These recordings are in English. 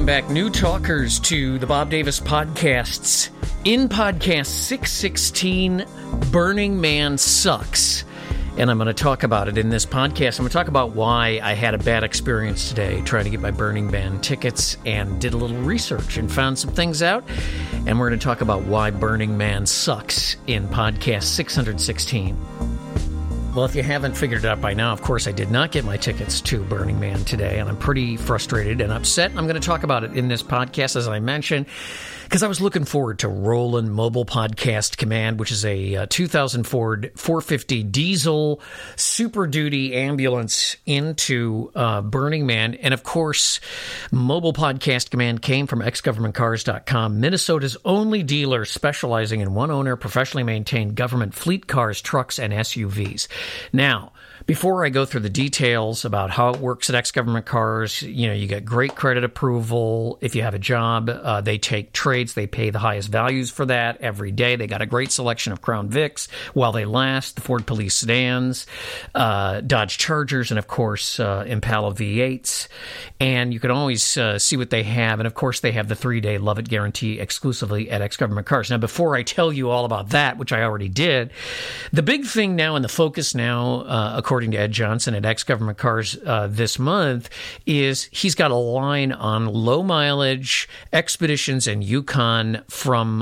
back, new talkers, to the Bob Davis podcasts. In podcast 616, Burning Man sucks. And I'm going to talk about it in this podcast. I'm going to talk about why I had a bad experience today trying to get my Burning Man tickets, and did a little research and found some things out. And we're going to talk about why Burning Man sucks in podcast 616. Well, if you haven't figured it out by now, of course, I did not get my tickets to Burning Man today, and I'm pretty frustrated and upset. I'm going to talk about it in this podcast, as I mentioned, because I was looking forward to Roland Mobile Podcast Command, which is a 2000 Ford 450 diesel Super Duty ambulance into Burning Man. And, of course, Mobile Podcast Command came from exgovernmentcars.com, Minnesota's only dealer specializing in one-owner, professionally maintained government fleet cars, trucks, and SUVs. Now, before I go through the details about how it works at Ex-Government Cars, you get great credit approval. If you have a job, they take trades. They pay the highest values for that every day. They got a great selection of Crown Vics while they last, the Ford Police sedans, Dodge Chargers, and, of course, Impala V8s. And you can always see what they have. And, of course, they have the 3-day Love It guarantee exclusively at Ex-Government Cars. Now, before I tell you all about that, which I already did, the big thing now and the focus now, according to Ed Johnson at Ex-Government Cars this month, is he's got a line on low mileage Expeditions and Yukons from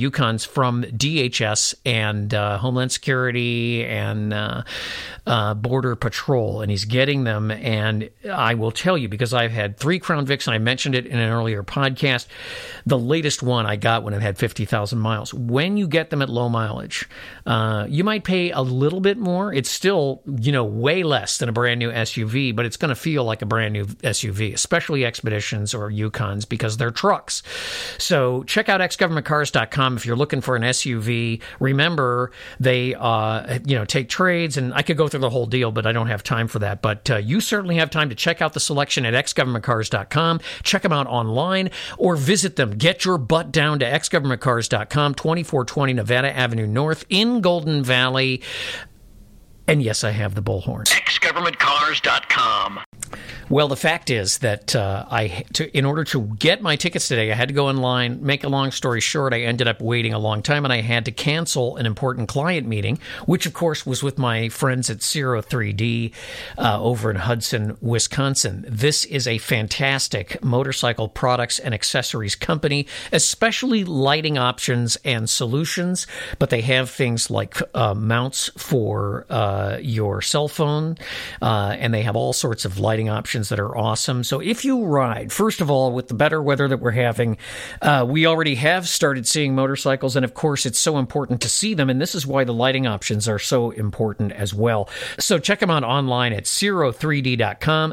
DHS and Homeland Security and Border Patrol, and he's getting them. And I will tell you, because I've had 3 Crown Vics, and I mentioned it in an earlier podcast, the latest one I got when it had 50,000 miles. When you get them at low mileage, you might pay a little bit more. It's still, way less than a brand new SUV, but it's going to feel like a brand new SUV, especially Expeditions or Yukons, because they're trucks. So check out exgovernmentcars.com if you're looking for an SUV. Remember, they take trades, and I could go through the whole deal, but I don't have time for that. But you certainly have time to check out the selection at exgovernmentcars.com. Check them out online or visit them. Get your butt down to exgovernmentcars.com, 2420 Nevada Avenue North in Golden Valley. And yes, I have the bullhorn. exgovernmentcars.com. Well, the fact is that in order to get my tickets today, I had to go online. Make a long story short, I ended up waiting a long time, and I had to cancel an important client meeting, which, of course, was with my friends at Zero 3D over in Hudson, Wisconsin. This is a fantastic motorcycle products and accessories company, especially lighting options and solutions, but they have things like mounts for your cell phone, and they have all sorts of lighting options that are awesome. So if you ride, first of all, with the better weather that we're having, we already have started seeing motorcycles, and of course it's so important to see them, and this is why the lighting options are so important as well. So check them out online at Ciro3D.com,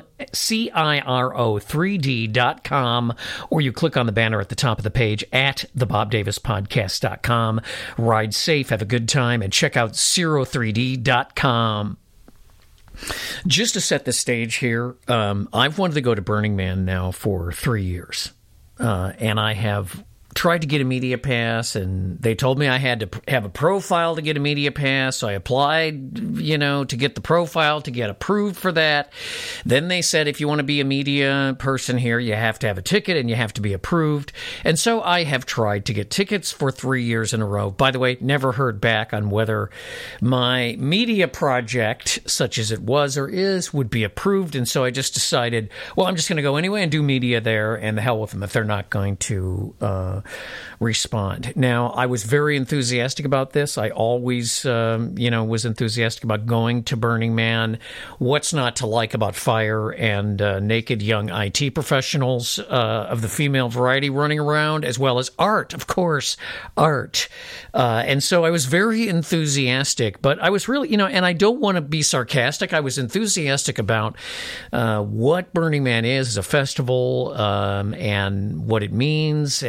CIRO3D.com, or you click on the banner at the top of the page at thebobdavispodcast.com. Ride safe, have a good time, and check out Ciro3D.com. Just to set the stage here, I've wanted to go to Burning Man now for 3 years, and I have tried to get a media pass, and they told me I had to have a profile to get a media pass, so I applied, to get the profile, to get approved for that. Then they said, if you want to be a media person here, you have to have a ticket, and you have to be approved. And so I have tried to get tickets for 3 years in a row. By the way, never heard back on whether my media project, such as it was or is, would be approved, and so I just decided, well, I'm just going to go anyway and do media there, and the hell with them if they're not going to respond. Now, I was very enthusiastic about this. I always, was enthusiastic about going to Burning Man. What's not to like about fire and naked young IT professionals of the female variety running around, as well as art, of course, art. And so I was very enthusiastic, but I was really, and I don't want to be sarcastic. I was enthusiastic about what Burning Man is as a festival, and what it means, and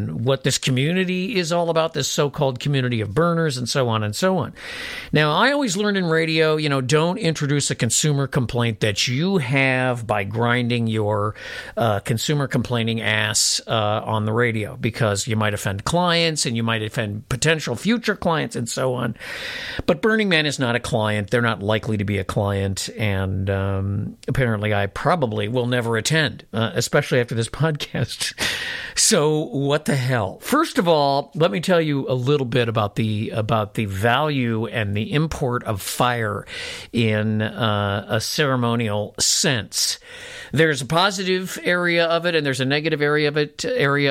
and what this community is all about, this so-called community of burners, and so on and so on. Now, I always learned in radio, don't introduce a consumer complaint that you have by grinding your consumer complaining ass on the radio, because you might offend clients and you might offend potential future clients and so on. But Burning Man is not a client. They're not likely to be a client. And apparently I probably will never attend, especially after this podcast. So what the hell? First of all, let me tell you a little bit about the value and the import of fire in a ceremonial sense. There's a positive area of it, and there's a negative area of it.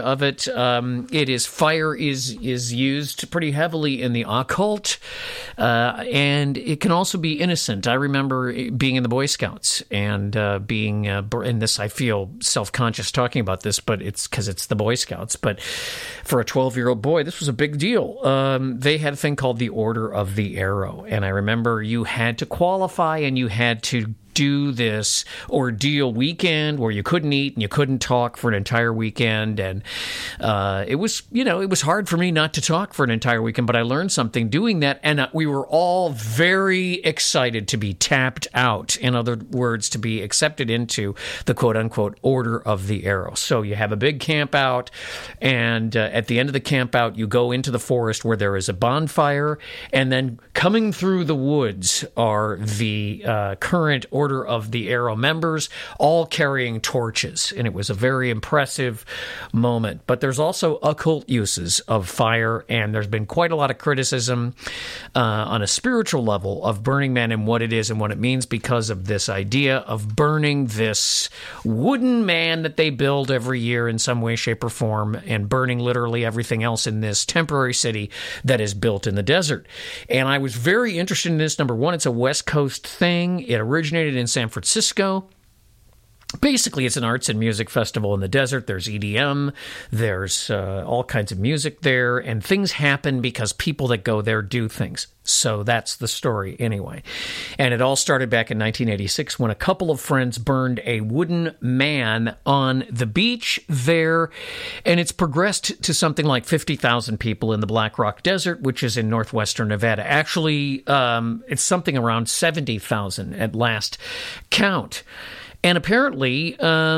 Fire is used pretty heavily in the occult, and it can also be innocent. I remember being in the Boy Scouts and being in this. I feel self-conscious talking about this, but it's because it's the Boy Scouts. But for a 12-year-old boy, this was a big deal. They had a thing called the Order of the Arrow, and I remember you had to qualify and you had to do this ordeal weekend where you couldn't eat and you couldn't talk for an entire weekend. And it was hard for me not to talk for an entire weekend, but I learned something doing that. And we were all very excited to be tapped out. In other words, to be accepted into the quote unquote Order of the Arrow. So you have a big camp out, and at the end of the camp out, you go into the forest where there is a bonfire, and then coming through the woods are the current Order of the Arrow members, all carrying torches. And it was a very impressive moment. But there's also occult uses of fire, and there's been quite a lot of criticism on a spiritual level of Burning Man and what it is and what it means, because of this idea of burning this wooden man that they build every year in some way, shape, or form, and burning literally everything else in this temporary city that is built in the desert. And I was very interested in this. Number one, it's a West Coast thing. It originated in San Francisco. Basically, it's an arts and music festival in the desert. There's EDM. There's all kinds of music there. And things happen because people that go there do things. So that's the story anyway. And it all started back in 1986 when a couple of friends burned a wooden man on the beach there. And it's progressed to something like 50,000 people in the Black Rock Desert, which is in northwestern Nevada. Actually, it's something around 70,000 at last count. And apparently,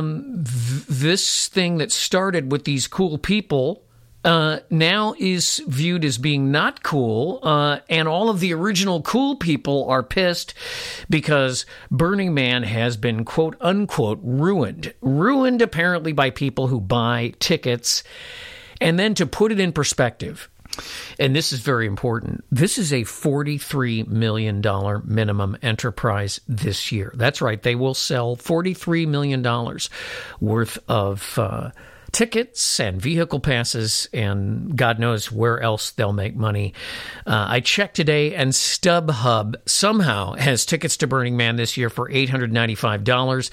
this thing that started with these cool people now is viewed as being not cool, and all of the original cool people are pissed because Burning Man has been quote-unquote ruined. Ruined, apparently, by people who buy tickets. And then to put it in perspective, and this is very important, this is a $43 million minimum enterprise this year. That's right. They will sell $43 million worth of tickets and vehicle passes, and God knows where else they'll make money. I checked today, and StubHub somehow has tickets to Burning Man this year for $895,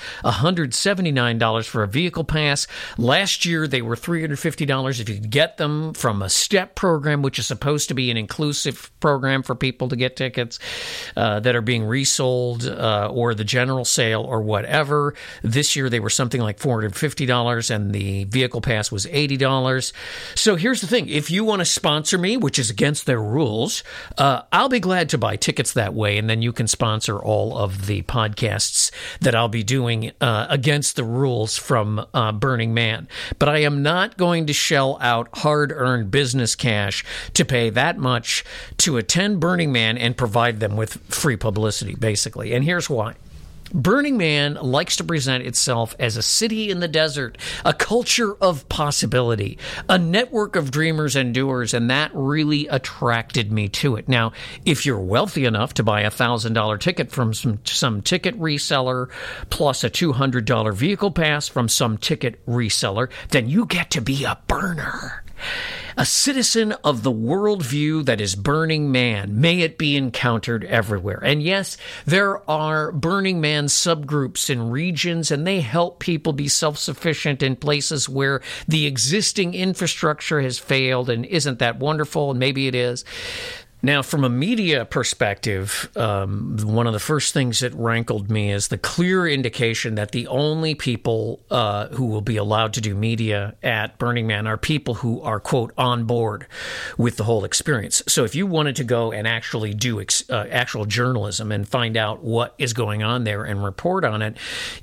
$179 for a vehicle pass. Last year, they were $350 if you could get them from a STEP program, which is supposed to be an inclusive program for people to get tickets that are being resold or the general sale or whatever. This year, they were something like $450, and the vehicle pass was $80. So here's the thing. If you want to sponsor me, which is against their rules, I'll be glad to buy tickets that way, and then you can sponsor all of the podcasts that I'll be doing against the rules from Burning Man. But I am not going to shell out hard-earned business cash to pay that much to attend Burning Man and provide them with free publicity, basically. And here's why. Burning Man likes to present itself as a city in the desert, a culture of possibility, a network of dreamers and doers, and that really attracted me to it. Now, if you're wealthy enough to buy a $1,000 ticket from some ticket reseller plus a $200 vehicle pass from some ticket reseller, then you get to be a burner. A citizen of the worldview that is Burning Man. May it be encountered everywhere. And yes, there are Burning Man subgroups in regions, and they help people be self-sufficient in places where the existing infrastructure has failed. And isn't that wonderful? And maybe it is. Now, from a media perspective, one of the first things that rankled me is the clear indication that the only people who will be allowed to do media at Burning Man are people who are, quote, on board with the whole experience. So if you wanted to go and actually do actual journalism and find out what is going on there and report on it,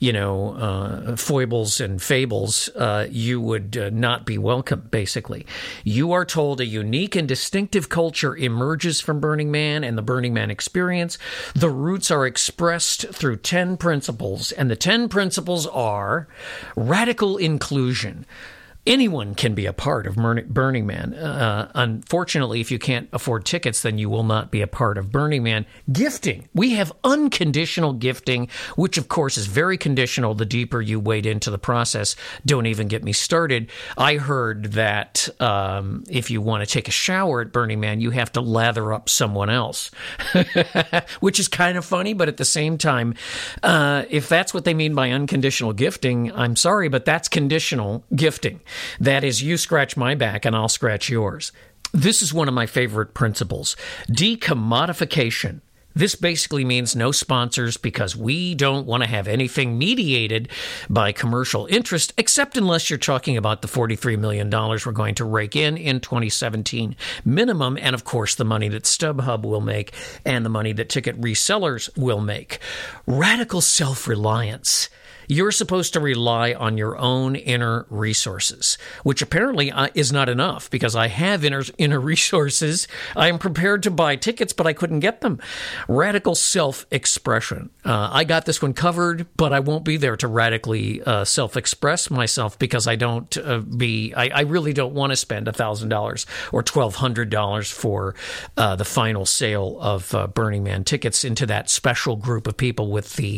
foibles and fables, you would not be welcome, basically. You are told a unique and distinctive culture emerges from Burning Man and the Burning Man experience. The roots are expressed through 10 principles, and the 10 principles are radical inclusion. Anyone can be a part of Burning Man. Unfortunately, if you can't afford tickets, then you will not be a part of Burning Man. Gifting. We have unconditional gifting, which, of course, is very conditional the deeper you wade into the process. Don't even get me started. I heard that if you want to take a shower at Burning Man, you have to lather up someone else, which is kind of funny, but at the same time, if that's what they mean by unconditional gifting, I'm sorry, but that's conditional gifting. That is, you scratch my back and I'll scratch yours. This is one of my favorite principles. Decommodification. This basically means no sponsors because we don't want to have anything mediated by commercial interest, except unless you're talking about the $43 million we're going to rake in 2017 minimum, and of course the money that StubHub will make and the money that ticket resellers will make. Radical self-reliance. You're supposed to rely on your own inner resources, which apparently is not enough because I have inner resources. I am prepared to buy tickets, but I couldn't get them. Radical self-expression. I got this one covered, but I won't be there to radically self-express myself because I don't I really don't want to spend $1,000 or $1,200 for the final sale of Burning Man tickets into that special group of people with the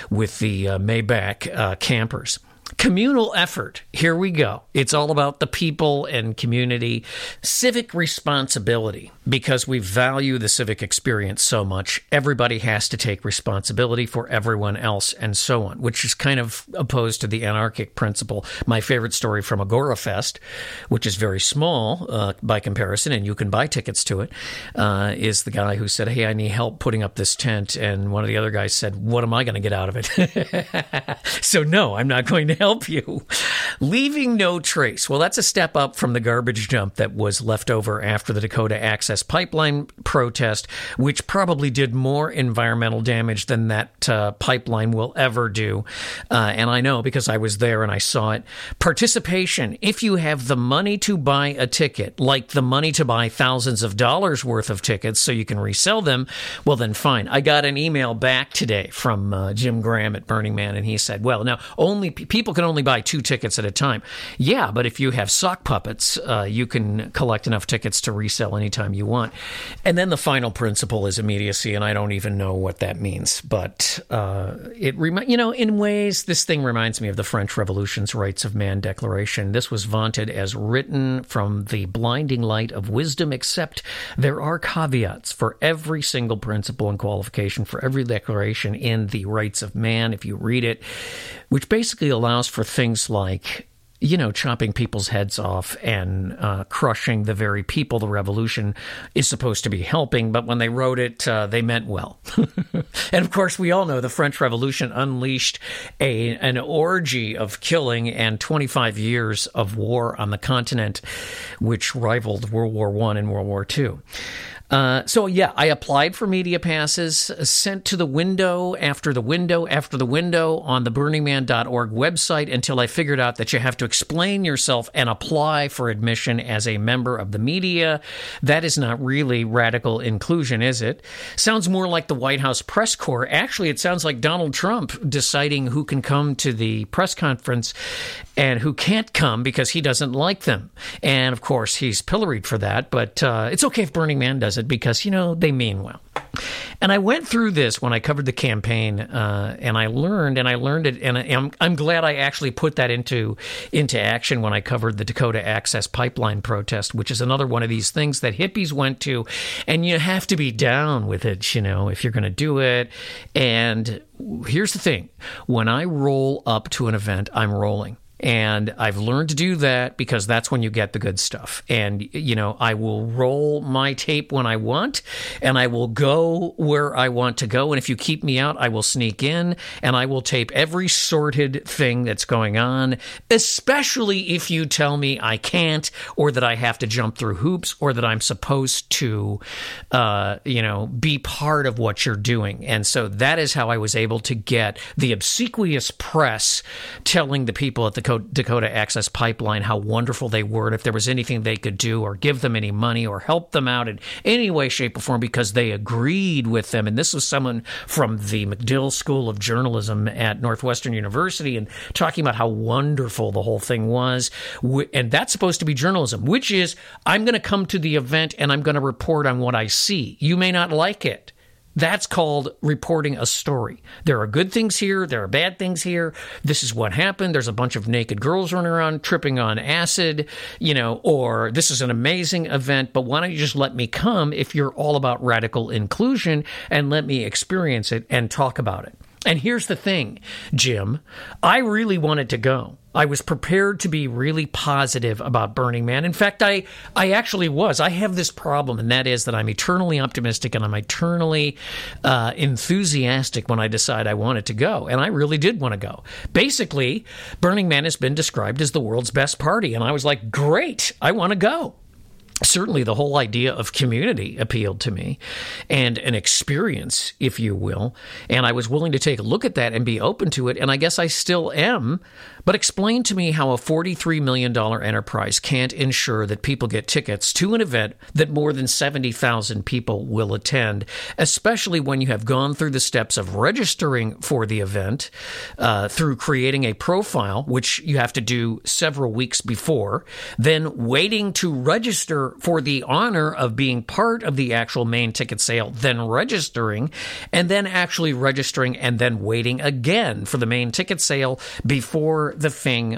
Maybach campers. Communal effort. Here we go. It's all about the people and community. Civic responsibility. Because we value the civic experience so much, everybody has to take responsibility for everyone else and so on, which is kind of opposed to the anarchic principle. My favorite story from Agorafest, which is very small by comparison, and you can buy tickets to it, is the guy who said, hey, I need help putting up this tent. And one of the other guys said, what am I going to get out of it? So no, I'm not going to help you. Leaving no trace. Well, that's a step up from the garbage dump that was left over after the Dakota Access Pipeline protest, which probably did more environmental damage than that pipeline will ever do. And I know because I was there and I saw it. Participation. If you have the money to buy a ticket, like the money to buy thousands of dollars worth of tickets so you can resell them, well, then fine. I got an email back today from Jim Graham at Burning Man, and he said, well, now only people can only buy 2 tickets at a time. Yeah, but if you have sock puppets, you can collect enough tickets to resell anytime you want. And then the final principle is immediacy, and I don't even know what that means. But in ways, this thing reminds me of the French Revolution's Rights of Man Declaration. This was vaunted as written from the blinding light of wisdom, except there are caveats for every single principle and qualification for every declaration in the Rights of Man, if you read it, which basically allows for things like, chopping people's heads off and crushing the very people the revolution is supposed to be helping. But when they wrote it, they meant well. And of course, we all know the French Revolution unleashed an orgy of killing and 25 years of war on the continent, which rivaled World War I and World War II. I applied for media passes, sent to the window after the window after the window on the burningman.org website until I figured out that you have to explain yourself and apply for admission as a member of the media. That is not really radical inclusion, is it? Sounds more like the White House press corps. Actually, it sounds like Donald Trump deciding who can come to the press conference and who can't come because he doesn't like them. And of course, he's pilloried for that, but it's okay if Burning Man does it because, they mean well. And I went through this when I covered the campaign, and I learned it, and I'm glad I actually put that into action when I covered the Dakota Access Pipeline protest, which is another one of these things that hippies went to, and you have to be down with it, if you're going to do it. And here's the thing. When I roll up to an event, I'm rolling. And I've learned to do that because that's when you get the good stuff. And, I will roll my tape when I want, and I will go where I want to go. And if you keep me out, I will sneak in, and I will tape every sordid thing that's going on, especially if you tell me I can't, or that I have to jump through hoops, or that I'm supposed to, be part of what you're doing. And so that is how I was able to get the obsequious press telling the people at the Dakota Access Pipeline how wonderful they were, and if there was anything they could do or give them any money or help them out in any way, shape, or form, because they agreed with them. And this was someone from the MacDill School of Journalism at Northwestern University, and talking about how wonderful the whole thing was. And that's supposed to be journalism, which is, I'm going to come to the event and I'm going to report on what I see. You may not like it. That's called reporting a story. There are good things here. There are bad things here. This is what happened. There's a bunch of naked girls running around tripping on acid, or this is an amazing event, but why don't you just let me come if you're all about radical inclusion, and let me experience it and talk about it. And here's the thing, Jim, I really wanted to go. I was prepared to be really positive about Burning Man. In fact, I actually was. I have this problem, and that is that I'm eternally optimistic and I'm eternally enthusiastic when I decide I wanted to go. And I really did want to go. Basically, Burning Man has been described as the world's best party. And I was like, great, I want to go. Certainly the whole idea of community appealed to me, and an experience, if you will. And I was willing to take a look at that and be open to it. And I guess I still am. But explain to me how a $43 million enterprise can't ensure that people get tickets to an event that more than 70,000 people will attend, especially when you have gone through the steps of registering for the event, through creating a profile, which you have to do several weeks before, then waiting to register for the honor of being part of the actual main ticket sale, then registering, and then actually registering, and then waiting again for the main ticket sale before the thing,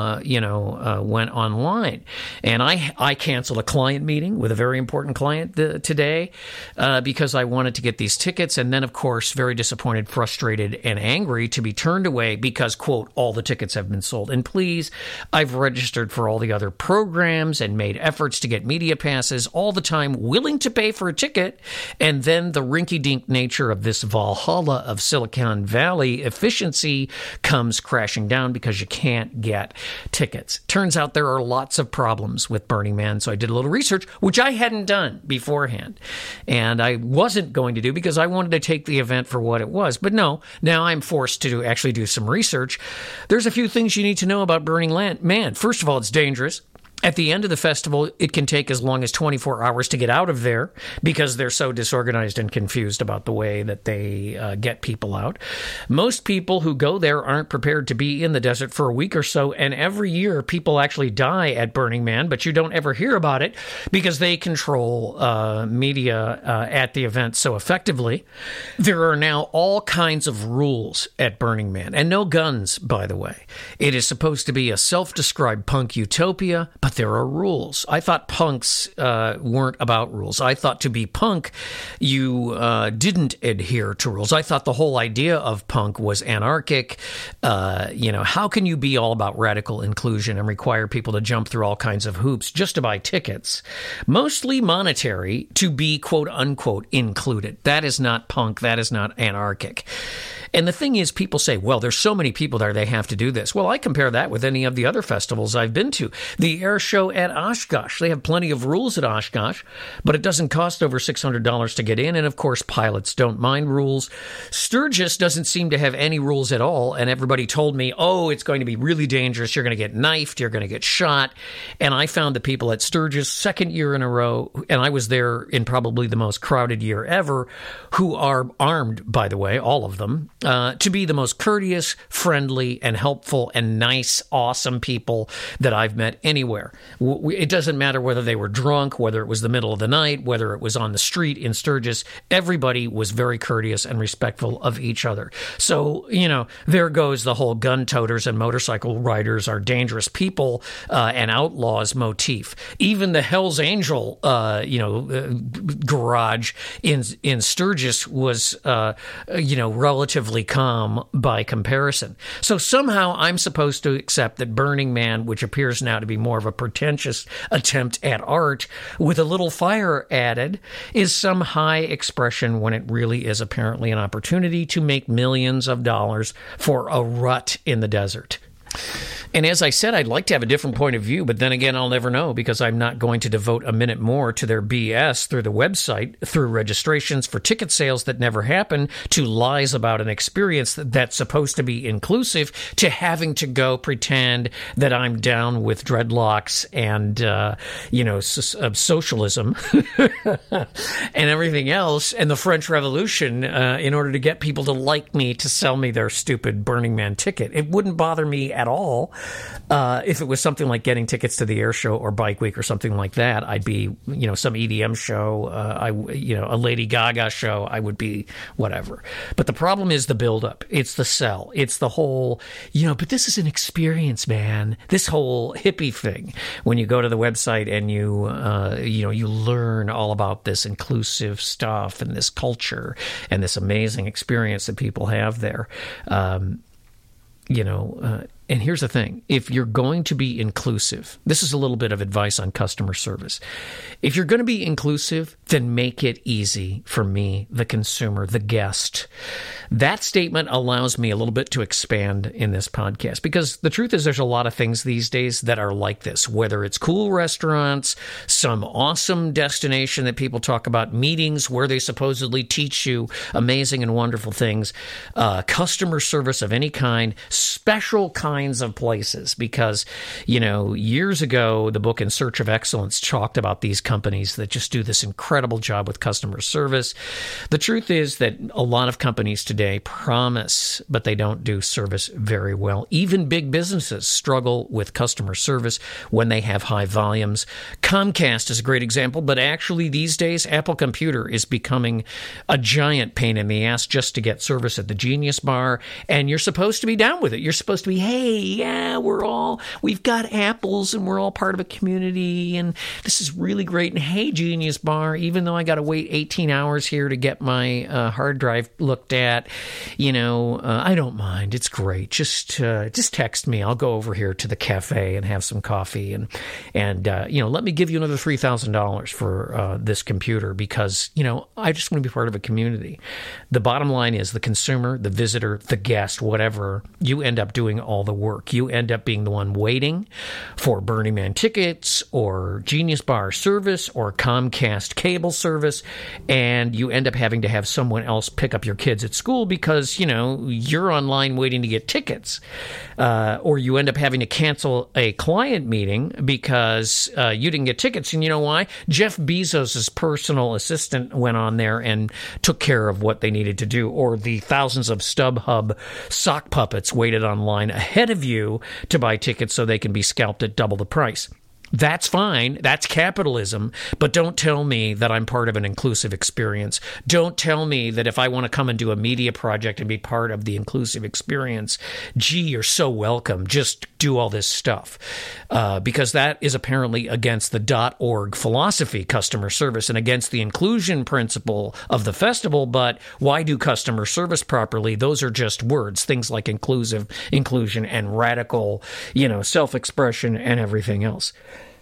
went online. And I canceled a client meeting with a very important client today because I wanted to get these tickets. And then, of course, very disappointed, frustrated, and angry to be turned away because, quote, all the tickets have been sold. And please, I've registered for all the other programs and made efforts to get media passes all the time, willing to pay for a ticket. And then the rinky-dink nature of this Valhalla of Silicon Valley efficiency comes crashing down because you can't get tickets. Turns out there are lots of problems with Burning Man, so I did a little research, which I hadn't done beforehand. And I wasn't going to do because I wanted to take the event for what it was. But no, now I'm forced to actually do some research. There's a few things you need to know about Burning Man. First of all, it's dangerous. At the end of the festival, it can take as long as 24 hours to get out of there because they're so disorganized and confused about the way that they get people out. Most people who go there aren't prepared to be in the desert for a week or so, and every year people actually die at Burning Man, but you don't ever hear about it because they control media at the event so effectively. There are now all kinds of rules at Burning Man, and no guns, by the way. It is supposed to be a self-described punk utopia, but there are rules. I thought punks weren't about rules. I thought to be punk, you didn't adhere to rules. I thought the whole idea of punk was anarchic. How can you be all about radical inclusion and require people to jump through all kinds of hoops just to buy tickets, mostly monetary, to be quote unquote included? That is not punk. That is not anarchic. And the thing is, people say, well, there's so many people there, they have to do this. Well, I compare that with any of the other festivals I've been to. The air show at Oshkosh, they have plenty of rules at Oshkosh, but it doesn't cost over $600 to get in. And of course, pilots don't mind rules. Sturgis doesn't seem to have any rules at all. And everybody told me, oh, it's going to be really dangerous. You're going to get knifed. You're going to get shot. And I found the people at Sturgis, second year in a row, and I was there in probably the most crowded year ever, who are armed, by the way, all of them, to be the most courteous, friendly, and helpful and nice, awesome people that I've met anywhere. It doesn't matter whether they were drunk, whether it was the middle of the night, whether it was on the street in Sturgis. Everybody was very courteous and respectful of each other. So, there goes the whole gun toters and motorcycle riders are dangerous people and outlaws motif. Even the Hell's Angel, garage in Sturgis was, relatively relatively calm by comparison. So somehow I'm supposed to accept that Burning Man, which appears now to be more of a pretentious attempt at art with a little fire added, is some high expression when it really is apparently an opportunity to make millions of dollars for a rut in the desert. And as I said, I'd like to have a different point of view, but then again, I'll never know because I'm not going to devote a minute more to their BS through the website, through registrations for ticket sales that never happen, to lies about an experience that's supposed to be inclusive, to having to go pretend that I'm down with dreadlocks and, socialism and everything else, and the French Revolution in order to get people to like me to sell me their stupid Burning Man ticket. It wouldn't bother me at all. If it was something like getting tickets to the air show or Bike Week or something like that, I'd be, some EDM show, a Lady Gaga show, I would be whatever. But the problem is the buildup. It's the sell. It's the whole, but this is an experience, man. This whole hippie thing. When you go to the website and you learn all about this inclusive stuff and this culture and this amazing experience that people have there, and here's the thing. If you're going to be inclusive, this is a little bit of advice on customer service. If you're going to be inclusive, then make it easy for me, the consumer, the guest. That statement allows me a little bit to expand in this podcast because the truth is there's a lot of things these days that are like this, whether it's cool restaurants, some awesome destination that people talk about, meetings where they supposedly teach you amazing and wonderful things, customer service of any kind, special kinds of places, because, years ago, the book In Search of Excellence talked about these companies that just do this incredible job with customer service. The truth is that a lot of companies today promise, but they don't do service very well. Even big businesses struggle with customer service when they have high volumes. Comcast is a great example, but actually these days, Apple Computer is becoming a giant pain in the ass just to get service at the Genius Bar, and you're supposed to be down with it. You're supposed to be, hey, yeah, we've got apples and we're all part of a community and this is really great. And hey, Genius Bar, even though I got to wait 18 hours here to get my hard drive looked at, I don't mind. It's great. Just text me. I'll go over here to the cafe and have some coffee and let me give you another $3,000 for this computer because, I just want to be part of a community. The bottom line is the consumer, the visitor, the guest, whatever, you end up doing all the work. You end up being the one waiting for Burning Man tickets or Genius Bar service or Comcast cable service, and you end up having to have someone else pick up your kids at school because, you're online waiting to get tickets. Or you end up having to cancel a client meeting because you didn't get tickets. And you know why? Jeff Bezos' personal assistant went on there and took care of what they needed to do. Or the thousands of StubHub sock puppets waited online ahead of you to buy tickets so they can be scalped at double the price. That's fine. That's capitalism. But don't tell me that I'm part of an inclusive experience. Don't tell me that if I want to come and do a media project and be part of the inclusive experience, gee, you're so welcome. Just do all this stuff. Because that is apparently against the .org philosophy, customer service, and against the inclusion principle of the festival. But why do customer service properly? Those are just words. Things like inclusion, and radical, self-expression and everything else.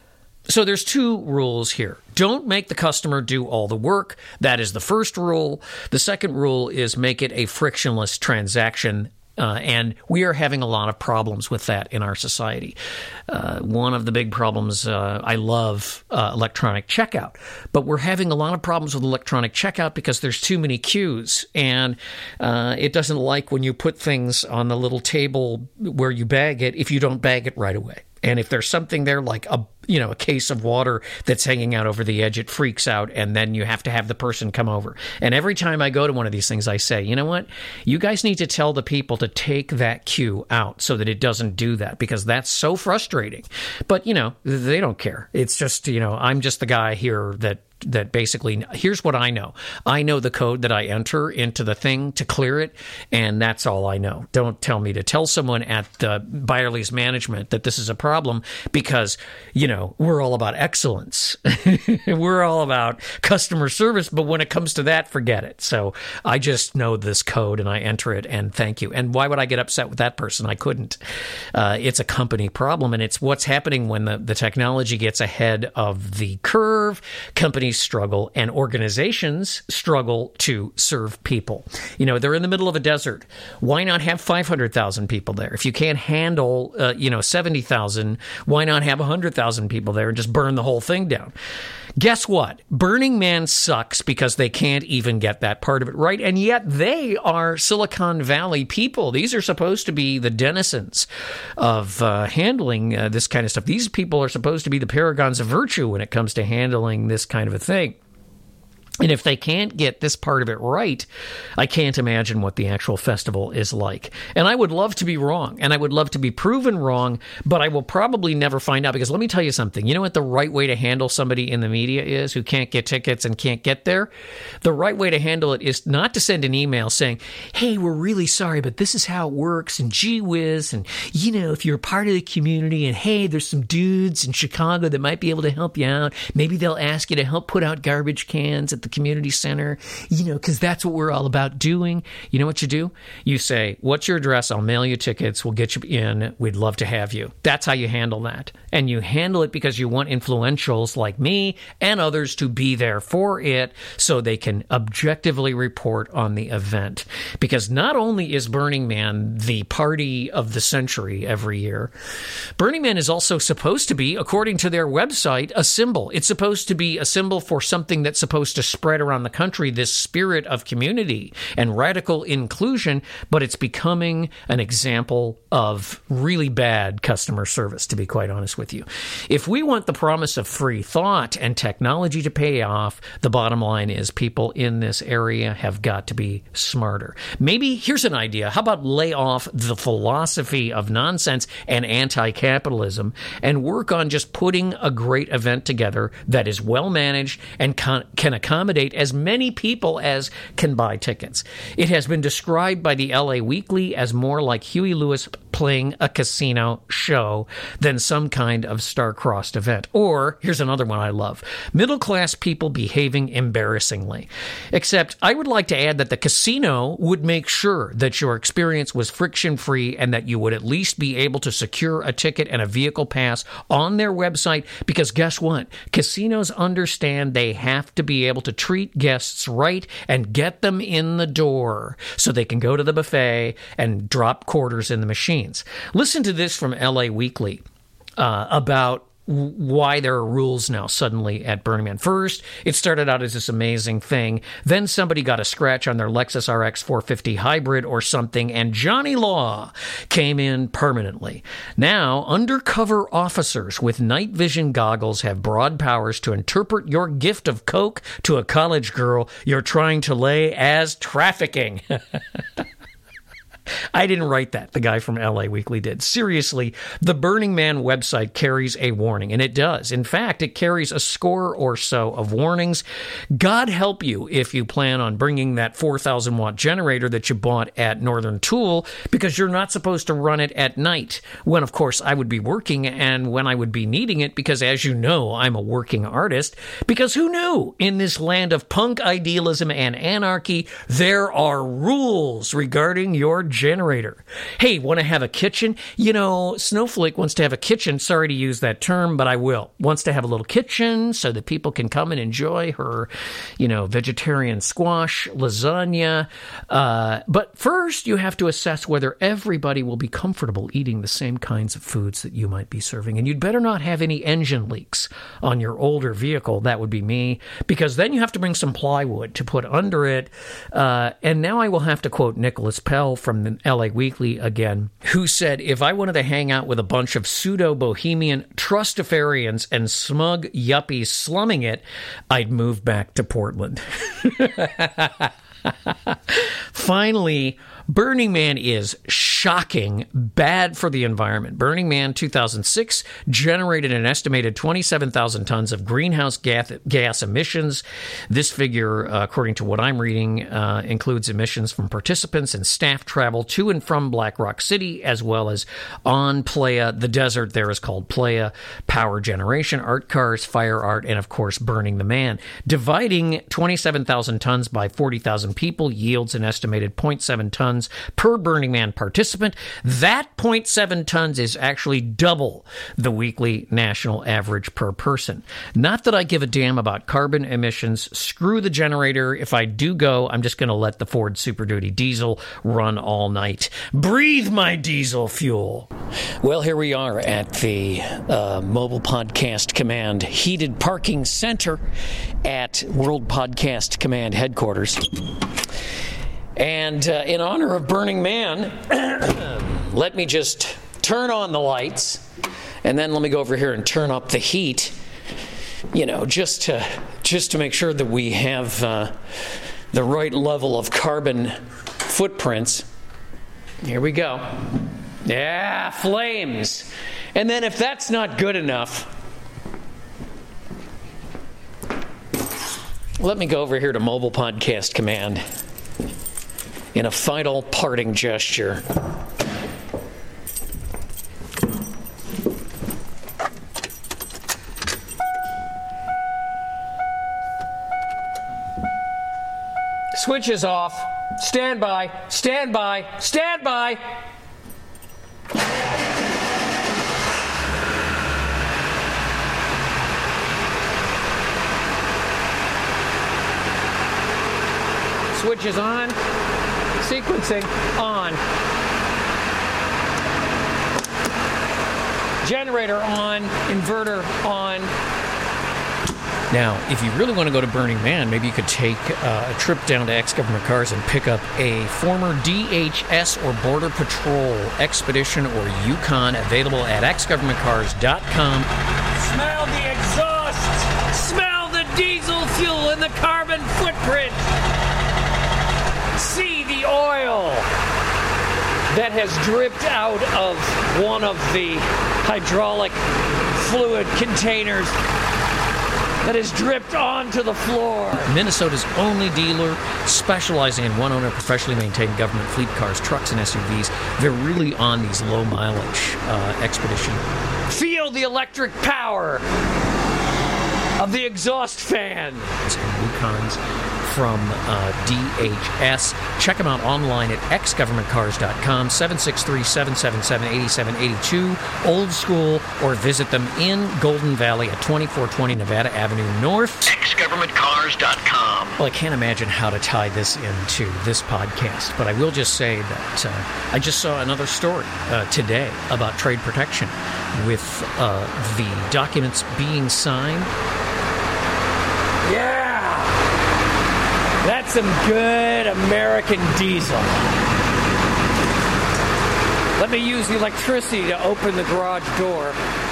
So there's two rules here. Don't make the customer do all the work. That is the first rule. The second rule is make it a frictionless transaction. And we are having a lot of problems with that in our society. One of the big problems, I love electronic checkout, but we're having a lot of problems with electronic checkout because there's too many queues, and it doesn't like when you put things on the little table where you bag it if you don't bag it right away. And if there's something there like a case of water that's hanging out over the edge, it freaks out, and then you have to have the person come over. And every time I go to one of these things, I say, you know what? You guys need to tell the people to take that queue out so that it doesn't do that, because that's so frustrating. But, they don't care. It's just, I'm just the guy here that that basically, here's what I know. I know the code that I enter into the thing to clear it, and that's all I know. Don't tell me to tell someone at the buyer lease management that this is a problem, because, we're all about excellence. We're all about customer service, but when it comes to that, forget it. So I just know this code and I enter it, and thank you. And why would I get upset with that person? I couldn't. It's a company problem, and it's what's happening when the technology gets ahead of the curve. Companies struggle and organizations struggle to serve people. They're in the middle of a desert. Why not have 500,000 people there? If you can't handle, 70,000, why not have 100,000 people there and just burn the whole thing down? Guess what? Burning Man sucks because they can't even get that part of it right, and yet they are Silicon Valley people. These are supposed to be the denizens of handling this kind of stuff. These people are supposed to be the paragons of virtue when it comes to handling this kind of a thing. And if they can't get this part of it right, I can't imagine what the actual festival is like. And I would love to be wrong, and I would love to be proven wrong, but I will probably never find out, because let me tell you something. You know what the right way to handle somebody in the media is who can't get tickets and can't get there? The right way to handle it is not to send an email saying, hey, we're really sorry, but this is how it works, and gee whiz, and, if you're a part of the community, and hey, there's some dudes in Chicago that might be able to help you out. Maybe they'll ask you to help put out garbage cans at the community center, because that's what we're all about doing. You know what you do? You say, what's your address? I'll mail you tickets. We'll get you in. We'd love to have you. That's how you handle that. And you handle it because you want influentials like me and others to be there for it so they can objectively report on the event. Because not only is Burning Man the party of the century every year, Burning Man is also supposed to be, according to their website, a symbol. It's supposed to be a symbol for something that's supposed to spread around the country, this spirit of community and radical inclusion, but it's becoming an example of really bad customer service, to be quite honest with you. If we want the promise of free thought and technology to pay off, the bottom line is people in this area have got to be smarter. Maybe, here's an idea. How about lay off the philosophy of nonsense and anti-capitalism and work on just putting a great event together that is well managed and can accommodate as many people as can buy tickets. It has been described by the LA Weekly as more like Huey Lewis playing a casino show than some kind of star-crossed event. Or, here's another one I love, middle-class people behaving embarrassingly. Except, I would like to add that the casino would make sure that your experience was friction-free and that you would at least be able to secure a ticket and a vehicle pass on their website, because guess what? Casinos understand they have to be able to treat guests right and get them in the door so they can go to the buffet and drop quarters in the machines. Listen to this from LA Weekly about why there are rules now suddenly at Burning Man. First, it started out as this amazing thing. Then somebody got a scratch on their Lexus RX 450 hybrid or something, and Johnny Law came in permanently. Now, undercover officers with night vision goggles have broad powers to interpret your gift of coke to a college girl you're trying to lay as trafficking. I didn't write that. The guy from LA Weekly did. Seriously, the Burning Man website carries a warning, and it does. In fact, it carries a score or so of warnings. God help you if you plan on bringing that 4,000-watt generator that you bought at Northern Tool, because you're not supposed to run it at night, when, of course, I would be working and when I would be needing it, because, as you know, I'm a working artist. Because who knew? In this land of punk idealism and anarchy, there are rules regarding your generator. Hey, want to have a kitchen? Snowflake wants to have a kitchen. Sorry to use that term, but I will. Wants to have a little kitchen so that people can come and enjoy her, vegetarian squash, lasagna. But first, you have to assess whether everybody will be comfortable eating the same kinds of foods that you might be serving. And you'd better not have any engine leaks on your older vehicle. That would be me, because then you have to bring some plywood to put under it. And now I will have to quote Nicholas Pell from the LA Weekly again, who said, if I wanted to hang out with a bunch of pseudo-bohemian trustafarians and smug yuppies slumming it, I'd move back to Portland. Finally, Burning Man is shocking, bad for the environment. Burning Man 2006 generated an estimated 27,000 tons of greenhouse gas emissions. This figure, according to what I'm reading, includes emissions from participants and staff travel to and from Black Rock City, as well as on Playa. The desert there is called Playa, power generation, art cars, fire art, and of course, Burning the Man. Dividing 27,000 tons by 40,000 people yields an estimated 0.7 tons per Burning Man participant. That 0.7 tons is actually double the weekly national average per person. Not that I give a damn about carbon emissions. Screw the generator. If I do go, I'm just going to let the Ford Super Duty diesel run all night. Breathe my diesel fuel. Well, here we are at the Mobile Podcast Command Heated Parking Center at World Podcast Command Headquarters. And in honor of Burning Man, let me just turn on the lights, and then let me go over here and turn up the heat, just to make sure that we have the right level of carbon footprints. Here we go. Yeah, flames. And then if that's not good enough, let me go over here to Mobile Podcast Command in a final parting gesture. Switch is off. Stand by. Stand by. Stand by. Switch is on. Sequencing on. Generator on. Inverter on. Now, if you really want to go to Burning Man, maybe you could take a trip down to Ex-Government Cars and pick up a former DHS or Border Patrol Expedition or Yukon available at exgovernmentcars.com. Smell the exhaust! Smell the diesel fuel and the carbon footprint! See the oil that has dripped out of one of the hydraulic fluid containers that has dripped onto the floor. Minnesota's only dealer specializing in one-owner, professionally maintained government fleet cars, trucks, and SUVs. They're really on these low-mileage Expedition. Feel the electric power of the exhaust fan. And Yukons from DHS. Check them out online at exgovernmentcars.com, 763-777-8782, old school, or visit them in Golden Valley at 2420 Nevada Avenue North. exgovernmentcars.com. Well, I can't imagine how to tie this into this podcast, but I will just say that I just saw another story today about trade protection with the documents being signed. Yeah! That's some good American diesel. Let me use the electricity to open the garage door.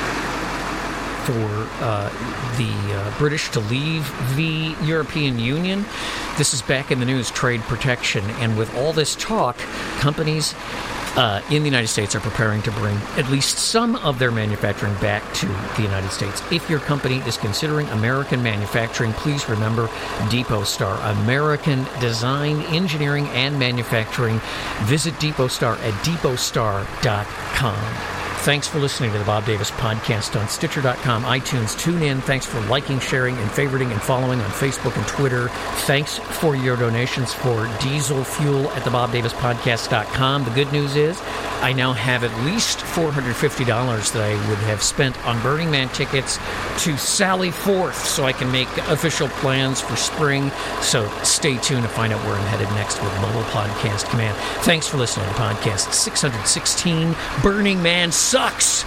For the British to leave the European Union. This is back in the news, trade protection. And with all this talk, companies in the United States are preparing to bring at least some of their manufacturing back to the United States. If your company is considering American manufacturing, please remember Depot Star, American design, engineering, and manufacturing. Visit Depot Star at depotstar.com. Thanks for listening to the Bob Davis Podcast on Stitcher.com, iTunes, TuneIn. Thanks for liking, sharing, and favoriting and following on Facebook and Twitter. Thanks for your donations for diesel fuel at thebobdavispodcast.com. The good news is I now have at least $450 that I would have spent on Burning Man tickets to Sally Forth so I can make official plans for spring. So stay tuned to find out where I'm headed next with Mobile Podcast Command. Thanks for listening to podcast 616, Burning Man Sucks.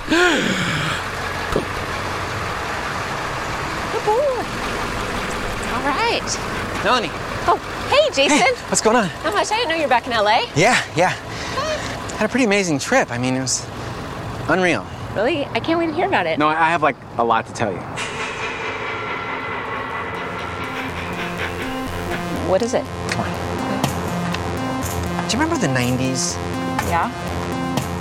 Good boy. All right. Melanie. Oh, hey, Jason. Hey, what's going on? Not much. I didn't know you were back in L.A. Yeah. Had a pretty amazing trip. I mean, it was unreal. Really? I can't wait to hear about it. No, I have, a lot to tell you. What is it? Come on. Do you remember the 90s? Yeah.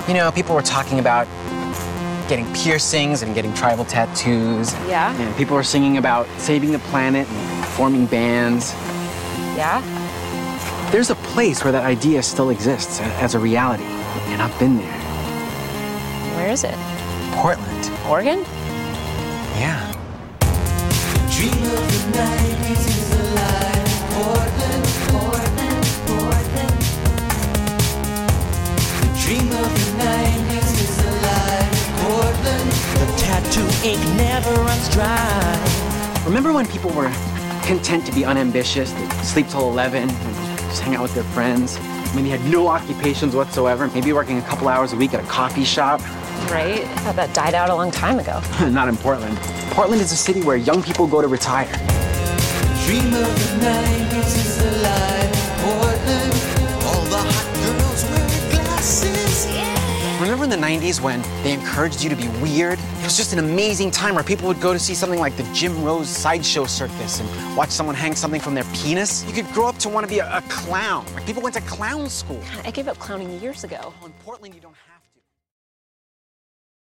You know, people were talking about getting piercings and getting tribal tattoos. Yeah? And people were singing about saving the planet and forming bands. Yeah? There's a place where that idea still exists as a reality, and I've been there. Where is it? Portland. Oregon? Yeah. Dream of the 90s is alive. Portland, Portland, Portland. The dream of the 90s is alive. Portland. The tattoo ink never runs dry. Remember when people were content to be unambitious, they'd sleep till 11, and just hang out with their friends? I mean, they had no occupations whatsoever, maybe working a couple hours a week at a coffee shop. Right? I thought that died out a long time ago. Not in Portland. Portland is a city where young people go to retire. Dream of the 90s is alive. Portland. All the hot girls wearing glasses. Yeah. Remember in the 90s when they encouraged you to be weird? It was just an amazing time where people would go to see something like the Jim Rose Sideshow Circus and watch someone hang something from their penis. You could grow up to want to be a clown. Like, people went to clown school. I gave up clowning years ago. In Portland, you don't have